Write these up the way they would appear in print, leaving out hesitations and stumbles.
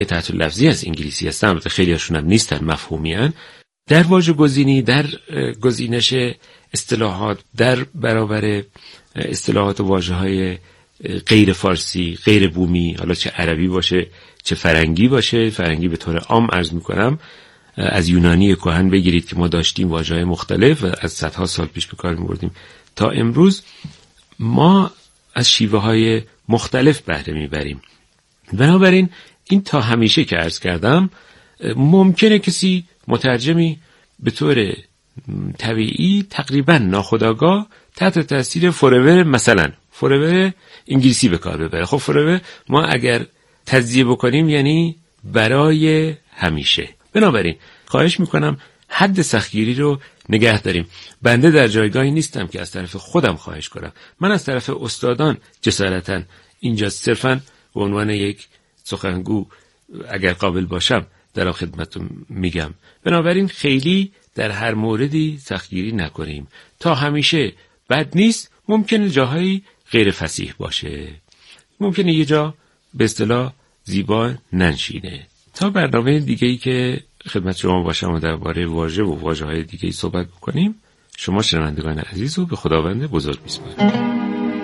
تحت لفظی از انگلیسی هستن، البته خیلی هاشون هم نیستن، مفهومی هن. در واژه گزینی، در گزینش اصطلاحات، در برابر اصطلاحات و واژه‌های غیر فارسی، غیر بومی، حالا چه عربی باشه چه فرنگی باشه، فرنگی به طور عام عرض میکنم، از یونانی کهن بگیرید که ما داشتیم واژه‌های مختلف و از صدها سال پیش به کار می‌بردیم تا امروز، ما از شیوه‌های مختلف بهره میبریم. بنابراین این تا همیشه که عرض کردم، ممکنه کسی مترجمی به طور طبیعی تقریبا ناخودآگاه تحت تاثیر فورور، مثلا فورور انگلیسی به کار ببره. خب فورور ما اگر تجزیه بکنیم یعنی برای همیشه. بنابراین خواهش میکنم حد سختگیری رو نگه داریم. بنده در جایگاهی نیستم که از طرف خودم خواهش کنم. من از طرف استادان جسارتاً اینجا صرفاً به عنوان یک سخنگو اگر قابل باشم در خدمتتون میگم. بنابراین خیلی در هر موردی سختگیری نکنیم. تا همیشه بد نیست، ممکنه جاهایی غیر فصیح باشه، ممکنه یه جا به اصطلاح زیبا ننشینه. تا برنامه دیگه‌ای که خدمت شما باشم و درباره واژه و واژه‌های دیگه‌ای صحبت بکنیم، شما شنوندگان عزیز رو به خداوند بزرگ می‌سپارم.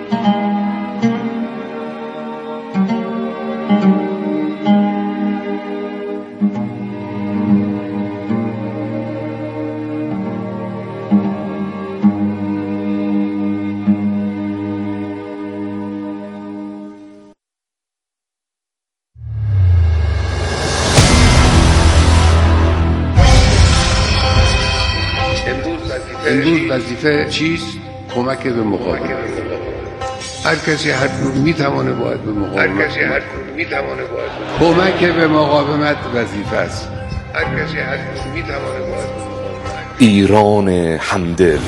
امروز وظیفه چیست؟ کمک به مقاومت. هر کسی هر جور میتونه باید به مقاومت. کمک به مقاومت وظیفه است. هر کسی هر جور میتونه باید به مقاومت. ایران همدل.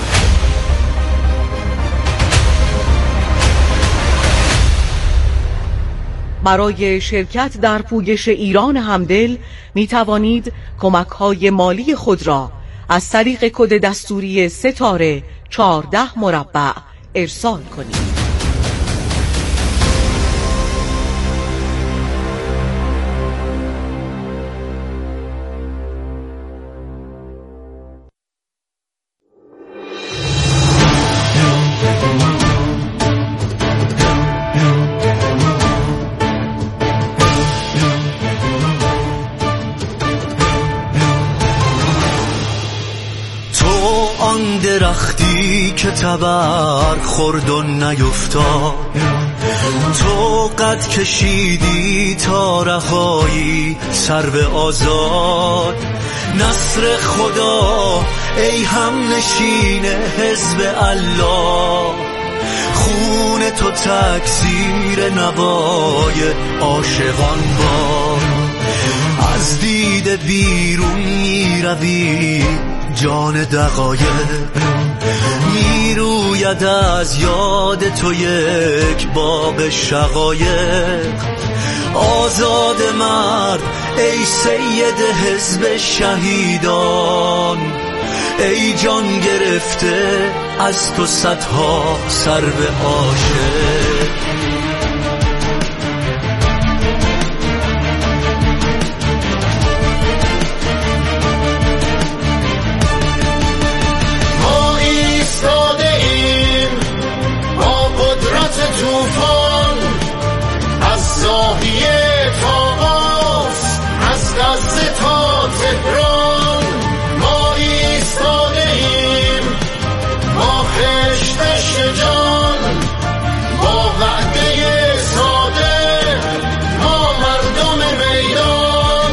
برای شرکت در پویش ایران همدل می توانید کمک‌های مالی خود را از طریق کد دستوری ستاره 14 مربع ارسال کنید. درختی که تبر خورد و نیفتاد، تو قد کشیدی تا رهایی سرو آزاد. نصر خدا ای هم نشین حزب الله، خون تو تکثیر نوای عاشقان باد. از دید بیرون می روی جان دقایق، می روید از یاد تو یک باب شقایق. آزاد مرد ای سید حزب شهیدان، ای جان گرفته از تو صدها سرو عاشق. توفان از زاویه تا قاس، از غزه تا تهران، ما ایستاده ایم با خشت شجاع، با وعده ساده، ما مردم میدان.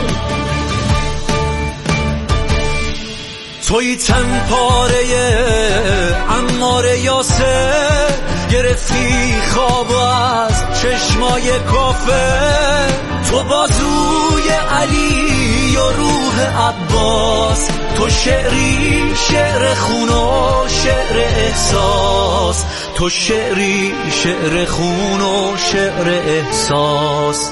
توی تن پاره عمار یاسر، گرفتی خواب از چشمای کافر. تو بازوی علی و روح عباس، تو شعری شعر خون و شعر احساس، تو شعری شعر خون و شعر احساس.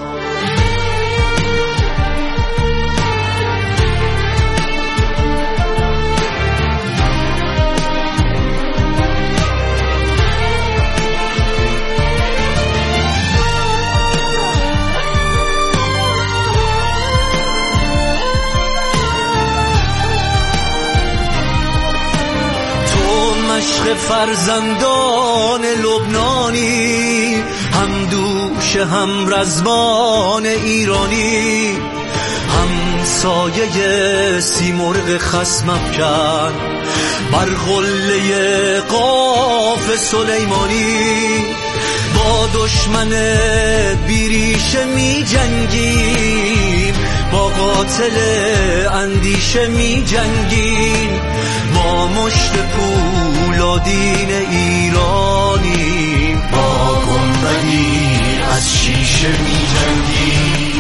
فرزندان لبنانی، هم دوش هم رزمان ایرانی، هم سایه سیمرغ خصم افکن بر قله قاف سلیمانی. با دشمن بیریشه می جنگیم، با قاتل اندیشه می جنگیم، با مشت پولادین ایرانی، با گنبدی از شیشه می جنگیم.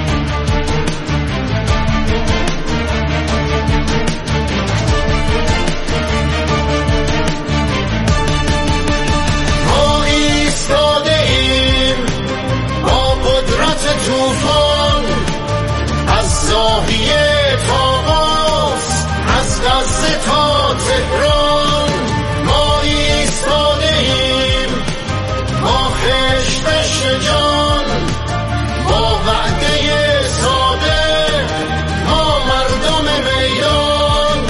ما ایستاده ایم با قدرت طوفان، از زاویه تا قاف، از غزه تا تهران. ما ایستاده ایم با خشت جان، با وعده ساده، ما مردم میدان.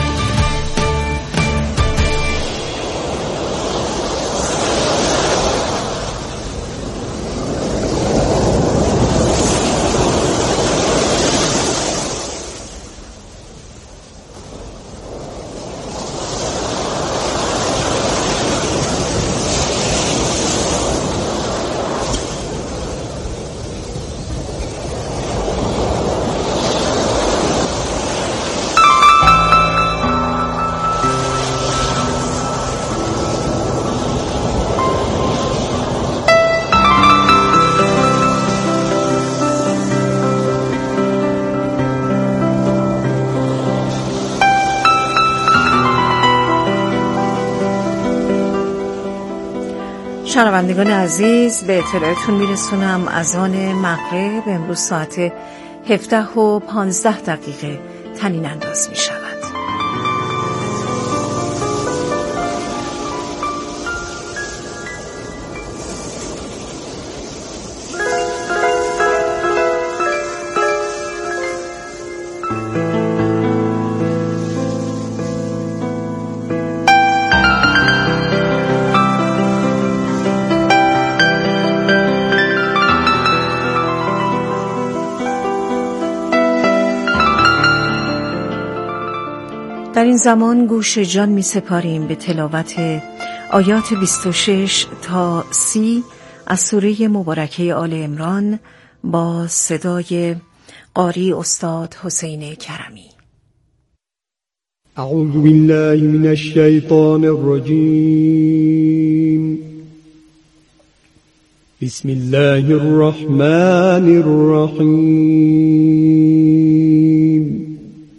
شنوندگان عزیز، به اطلاعتون میرسونم اذان مغرب امروز ساعت 17:15 طنین انداز میشود. در این زمان گوش جان می سپاریم به تلاوت آیات 26 تا 30 از سوره مبارکه آل عمران با صدای قاری استاد حسین کرمی. اعوذ بالله من الشیطان الرجیم. بسم الله الرحمن الرحیم.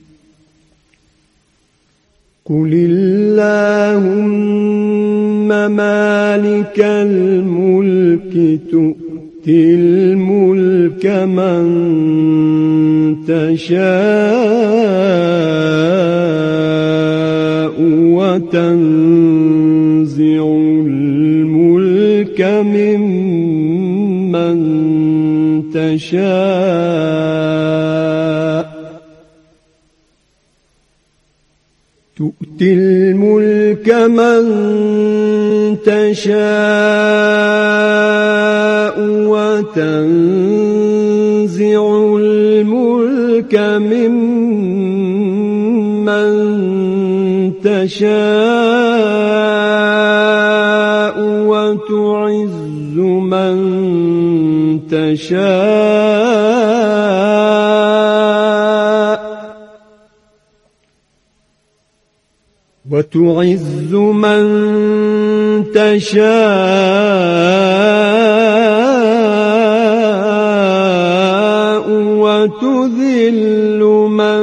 قل اللهم مالك الملك تؤتي الملك من تشاء وتنزع الملك ممن تشاء تؤتي الملك من تشاء وتنزع الملك ممن تشاء وتعز من تشاء وتعز من تشاء وتذل من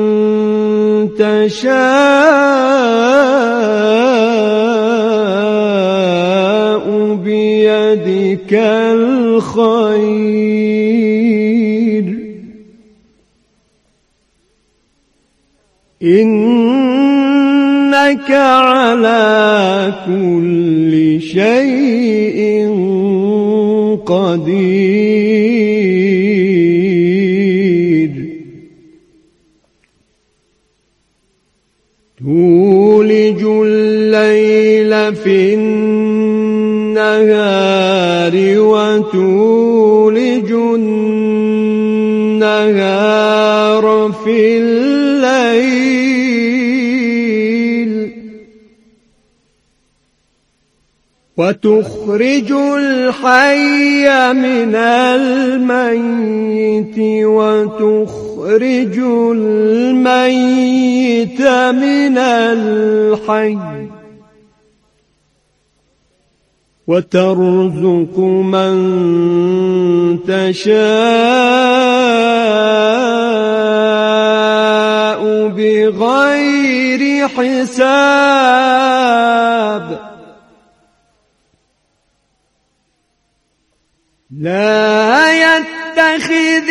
تشاء بيدك الخير إنك على كل شيء قدير تولج الليل في النهار وتولج النهار في الليل وتخرج الحي من الميت وتخرج الميت من الحي وترزق من تشاء بغير حساب لا يتخذ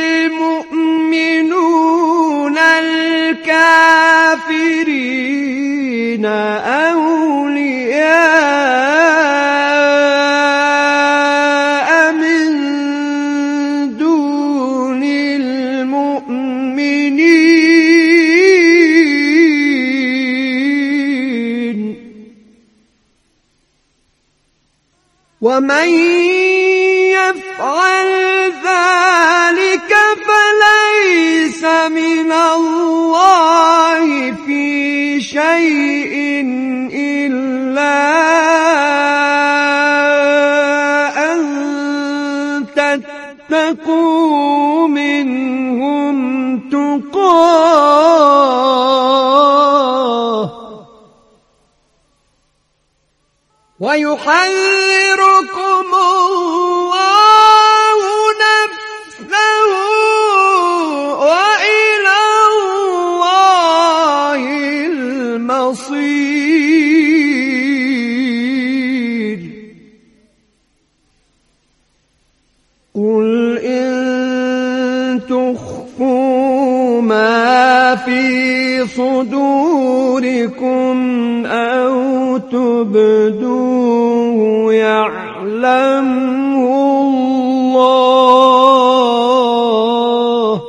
المؤمنون الكافرين أولياء من دون المؤمنين ومن يفعل ذلك فليس من الله في شيء إلا أن تتقوا منهم تقاه ويحذركم الله نفسه وإلى الله المصير قل إن تخفوا ما في صدوركم أو تبدوه يعلمه الله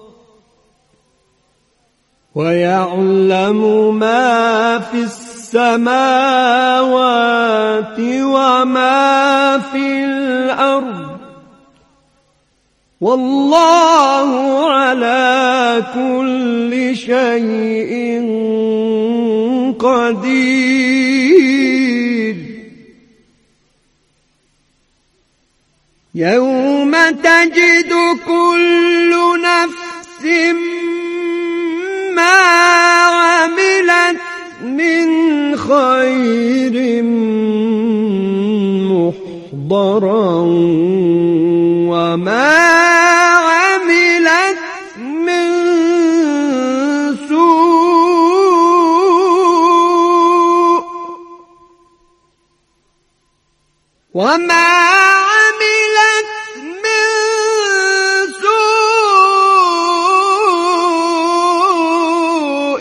ويعلم ما في السماوات وما في الأرض والله على كل شيء قدير يوم تجد كل نفس ما عملت من خير محضرا وما عملت من سوء وما عملت من سوء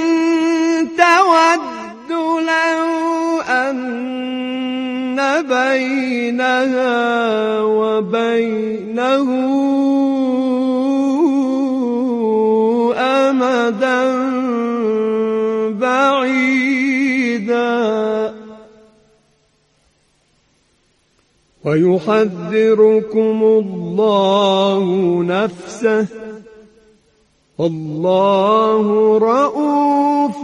تود لو أن بينها وبينه أمدا بعيدا ويحذركم الله نفسه والله رؤوف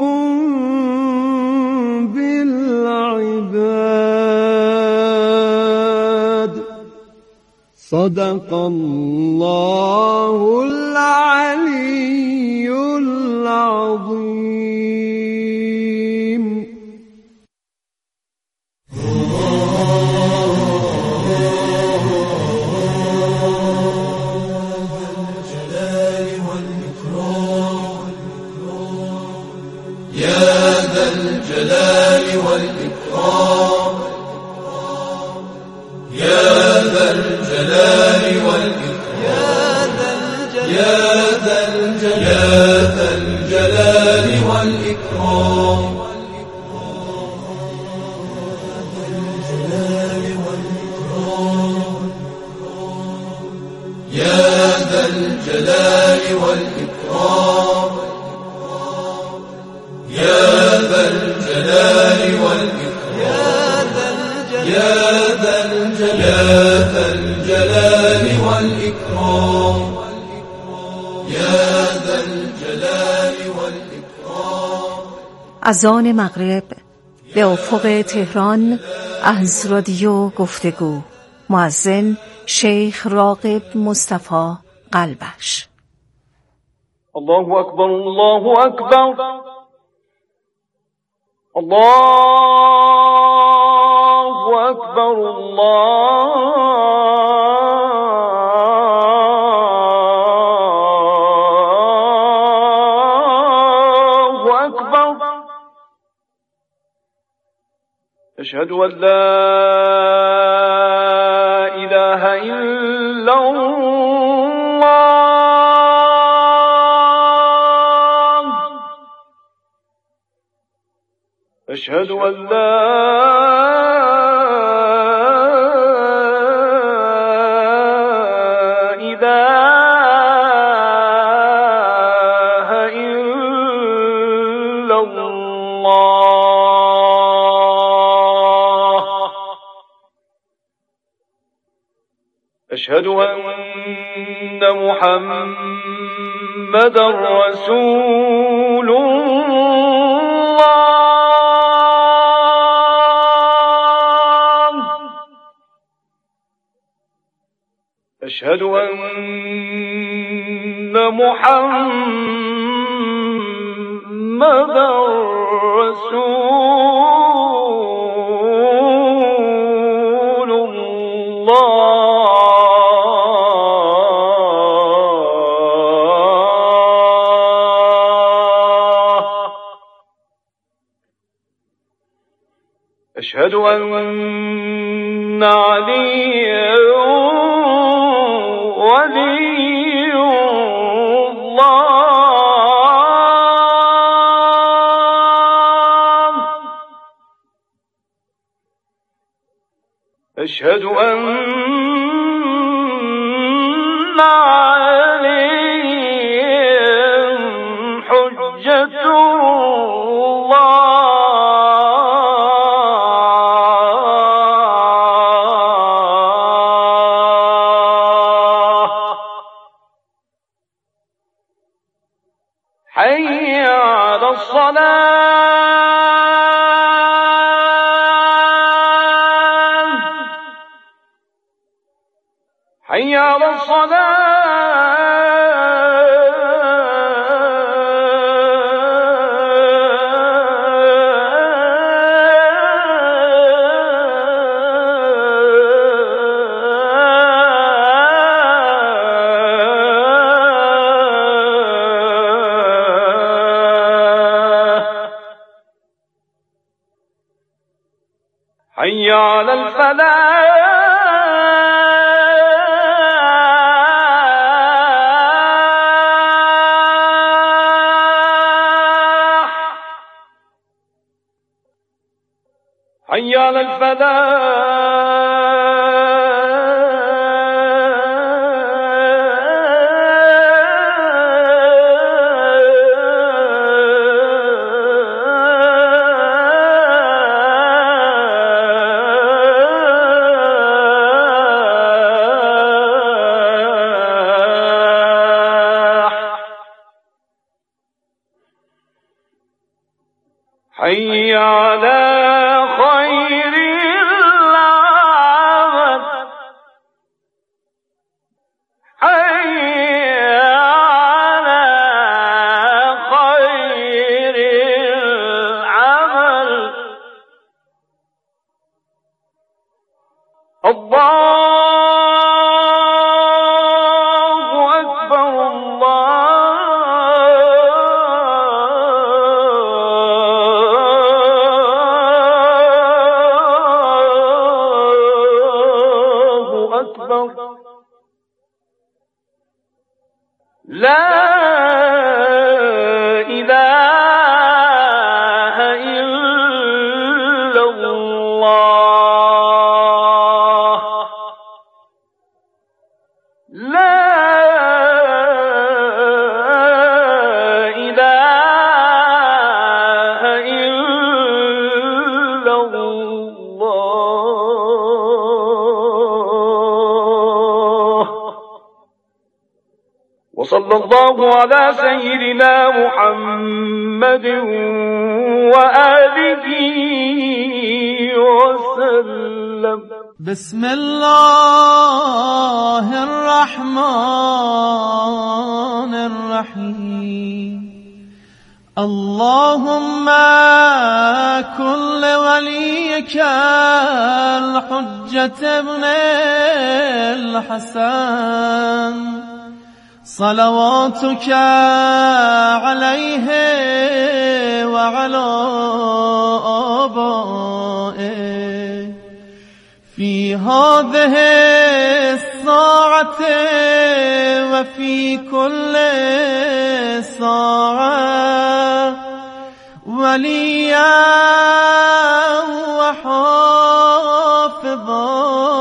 بالعباد صدق الله العلي العظيم يا ذا الجلال والإكرام يا ذا الجلال والإكرام يا ذا الجلال والإكرام يا ذا الجلال والإكرام يا ذا الجلال والإكرام يا ذا الجلال والإكرام. از آن مغرب به افق تهران از رادیو گفتگو، مؤذن شیخ راغب مصطفی قلبش. الله اکبر، الله اکبر، الله اکبر، الله اکبر. اشهد ان لا اله الا الله، اشهد ان لا اله الا الله، اشهد ان محمدا رسول الله، اشهد ان محمدا رسول الله. أشهد أن عليا ولي الله، أشهد أن عليهم حجة حي على الصلاة، حي على حي على الفلاح، حي على حي على خير العمل، حي على خير العمل. الله أكبر، الله أكبر، لا إله إلا الله، لا إله إلا الله. وصلى الله على سيدنا محمد وآله وسلم. بسم الله الرحمن الرحيم. اللهم كن لوليك الحجة ابن الحسن صلواتك عليه وعلى آبائه في هذه الساعة وفي كل ساعة وليا وحافظا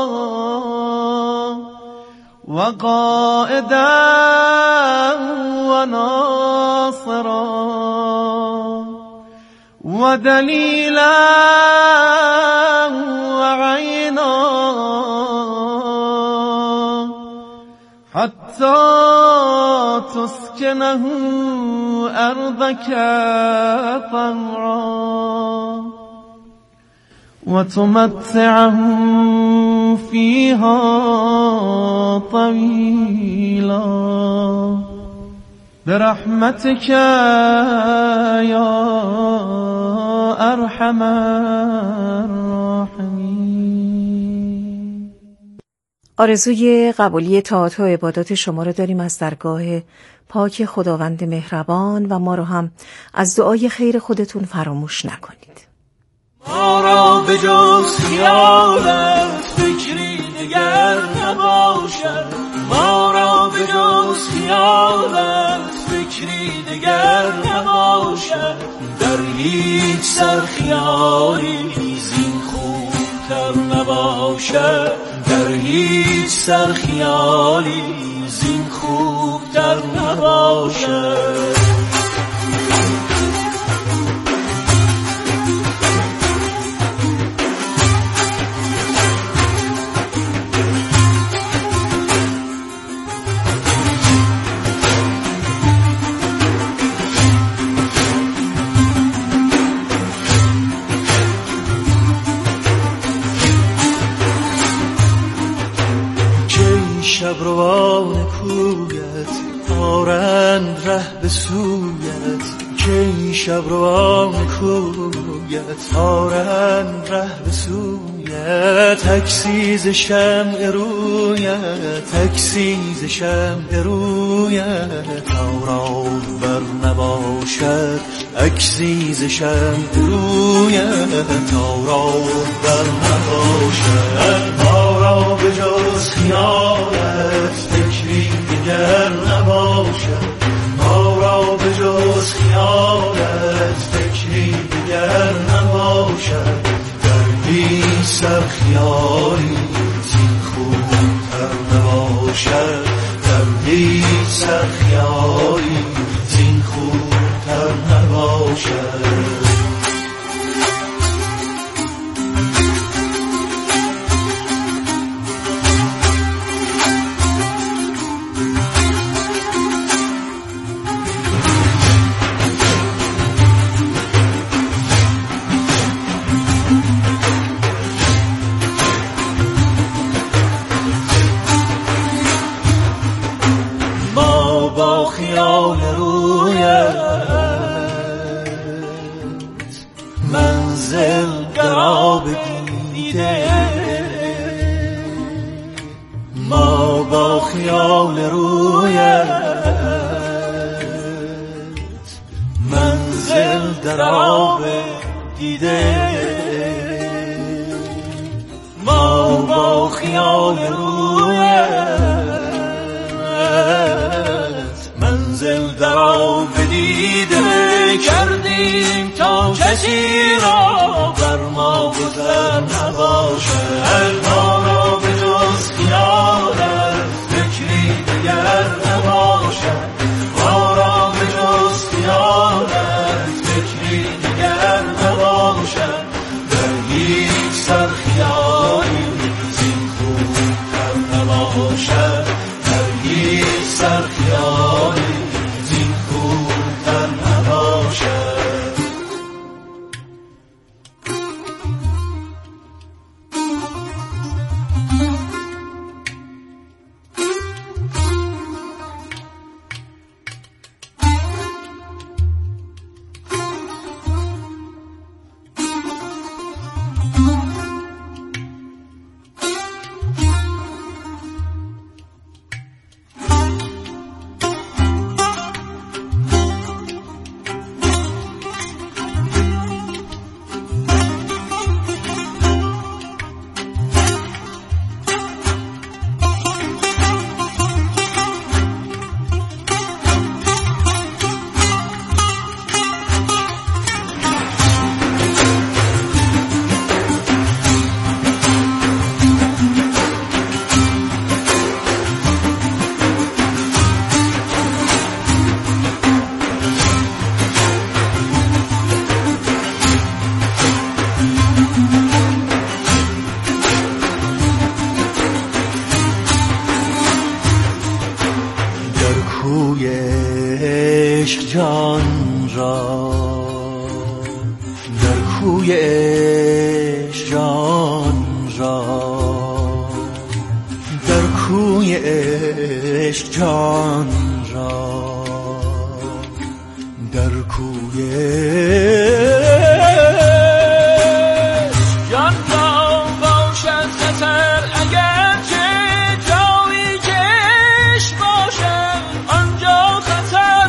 وقائدا وناصرا ودليلا وعينا حتى تسكنه أرضك طوعا وتمتعه فيها طويلا برحمتك يا أرحم الراحمين. آرزوی قبولی طاعات و عبادات شما رو داریم از درگاه پاک خداوند مهربان و ما رو هم از دعای خیر خودتون فراموش نکنید. ما را به جز خیالت فکری دیگر نباشد، ما را به جز خیالت فکری دیگر نباشد، در هیچ سر خیالی زین خوبتر نباشد، در هیچ سر خیالی زین خوبتر نباشد. شبروان کویت آرند ره به سویت، که شبروان کویت آرند ره به سویت، اکسیز شمع رویت، اکسیز شمع رویت، آرام بر نباشد، اکسیز شمع رویت، آرام بر نباشد. ما را به جز خیالت فکری دیگر نباشد، ما را به جز خیالت فکری دیگر نباشد، در هیچ سر خیالی زین خوبتر نباشد، در هیچ سر خیالی زین خوبتر نباشد. خیال رویت منزل قراب دیده، ما با خیال رویت منزل در آب دیده، ما با خیال رویت منزل در آب دیده کردیم تا کسی را بر ما گذر نباشد. ما را به جز خیالت فکری دیگر نباشد، ما را به جز خیالت فکری دیگر نباشد، در هیچ سر خیالی زین خوبتر نباشد، در هیچ سر خیالی کوی عشق جان را، در کوی عشق جان را، در کوی عشق جان را، در کوی جان را باشد خطر، اگر چه جایی که عشق باشد آنجا خطر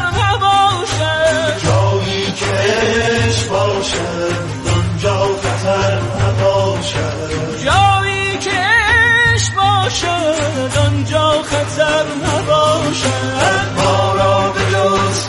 نباشد. جایی که عشق باشد آنجا خطر نباشد. جایی که عشق باشد آنجا خطر نباشد. ما را به جز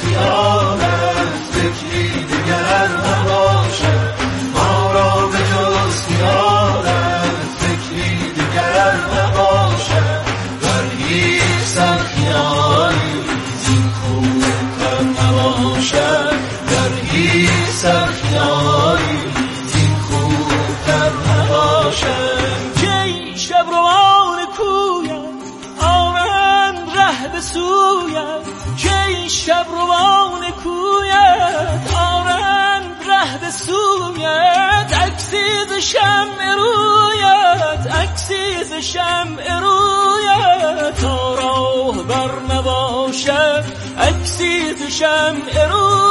خیالت فکری دیگر نباشد. ما را به جز خیالت فکری دیگر نباشد. در هیچ سر خیالی زین خوبتر نباشد. در هیچ سر خیالی زین خوبتر نباشد. کی شب روان کویت آرند ره به سویت، کی شب روان کویت آرند ره به سویت. عکسی ز شمع رویت، عکسی ز شمع رویت، تا راه بر نباشد. عکسی ز شمع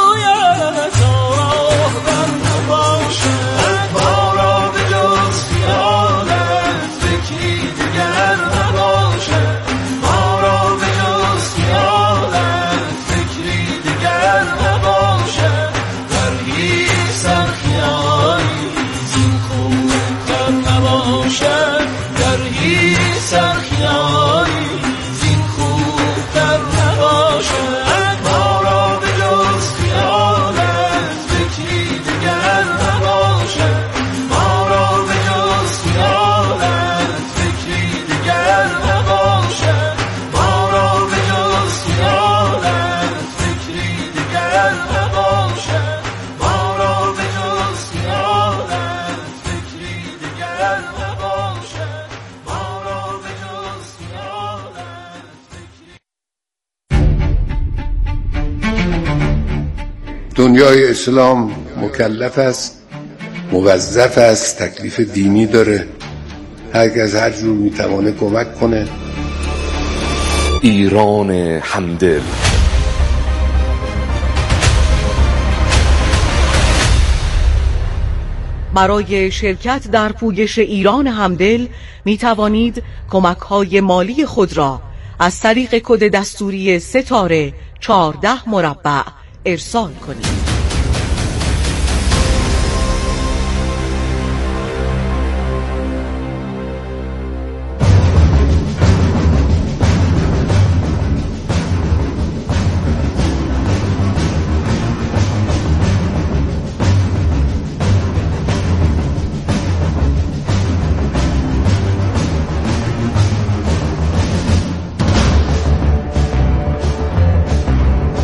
رویت، تا راه بر نباشد. ما را به جز خیالت فکری دیگر نباشد. ما را به جز خیالت فکری دیگر نباشد. در هیچ سر خیالی زین خوبتر نباشد. در هیچ سر خیالی زین خوبتر نباشد. ما را به جز خیالت فکری دیگر نباشد. ما را به جز خیالت فکری دیگر نباشد. ما را به جز خیالت فکری دیگر نباشد. ما را به جز خیالت فکری دیگر نباشد. ما را به جز خیالت دنیای اسلام مکلف است، موظف است، تکلیف دینی داره. هر کس هر جور میتوانه کمک کنه. ایران همدل. برای شرکت در پویش ایران همدل می توانید کمک‌های مالی خود را از طریق کد دستوری 3 تاره 14 مربع ارسال کنید.